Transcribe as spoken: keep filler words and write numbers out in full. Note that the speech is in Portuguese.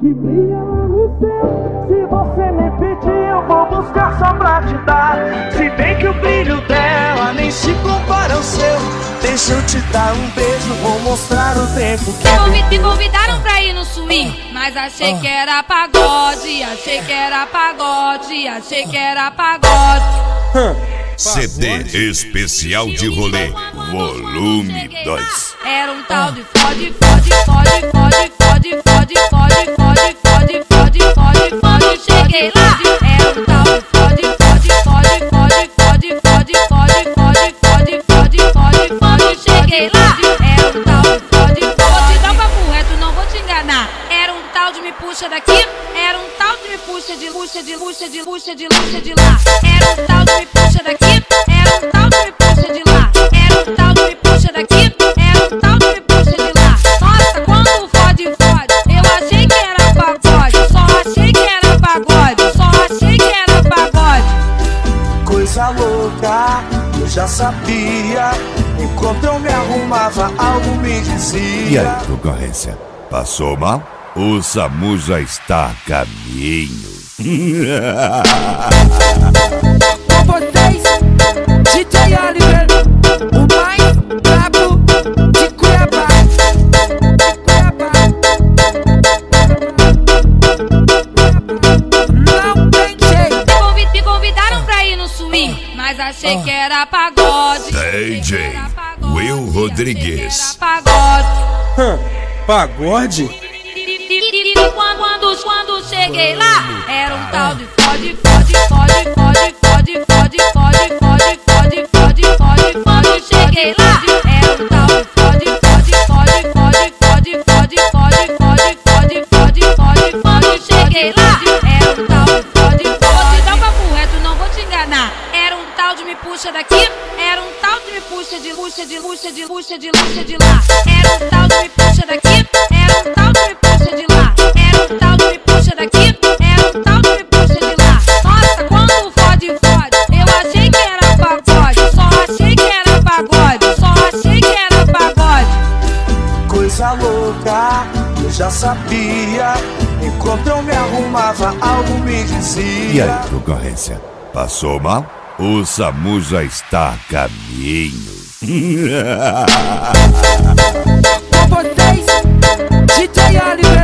que brilha lá no céu. Se você me pedir, eu vou buscar só pra te dar. Se bem que o brilho dela nem se compara ao seu. Deixa eu te dar um beijo, vou mostrar o tempo que Me, me convidaram pra ir no swing, mas achei ah. que era pagode. Achei que era pagode, achei que era pagode. Hum. C D especial de rolê, volume dois. Era um tal de fode, fode, fode, fode, fode, fode, fode, fode, fode, fode, fode, fode, cheguei lá. Era um tal de fode, fode, fode, fode, fode, fode, fode, fode, fode, fode, fode, fode, cheguei lá. Era um tal de fode, vou te dar um papo reto, não vou te enganar. Era um tal de me puxa daqui, era um tal de me puxa de puxa de puxa de puxa de puxa de lá. Era um tal de me puxa daqui, era um tal de me puxa de lá. Era um tal de me puxa daqui, era um tal de me puxa de lá. Nossa, quando fode, fode, eu achei que era pagode. Só achei que era pagode, só achei que era pagode. Coisa louca, eu já sabia. Enquanto eu me arrumava, algo me dizia. E aí, concorrência, passou mal? O SAMU já está a caminho. Com vocês, D J Oliver, o mais brabo de Cuiabá. Não tem jeito. Me convidaram pra ir no swing, mas achei que era pagode. D J Will Rodrigues. Pagode. Hum, pagode? Quando, quando, quando cheguei lá, era um tal de fode, fode, fode, fode, fode, fode, fode, fode, fode, fode, fode, fode, cheguei lá. Era um tal de fode, fode, fode, fode, fode, fode, fode, fode, fode, fode, fode, fode, cheguei lá. Era um tal de fode, vou te dar um papo reto, não vou te enganar. Era um tal de me puxa daqui, era um tal de me puxa de puxa de puxa de puxa de puxa de lá. Era um tal de me puxa daqui, era um tal de me puxa de lá. Era um tal de me puxa daqui, era um tal de me puxa de lá. Nossa, quando fode, fode, eu achei que era pagode. Só achei que era pagode, só achei que era pagode. Coisa louca, eu já sabia. Enquanto eu me arrumava, algo me dizia. E aí, concorrência, passou mal? O SAMU já está a caminho. Com vocês, D J Oliver.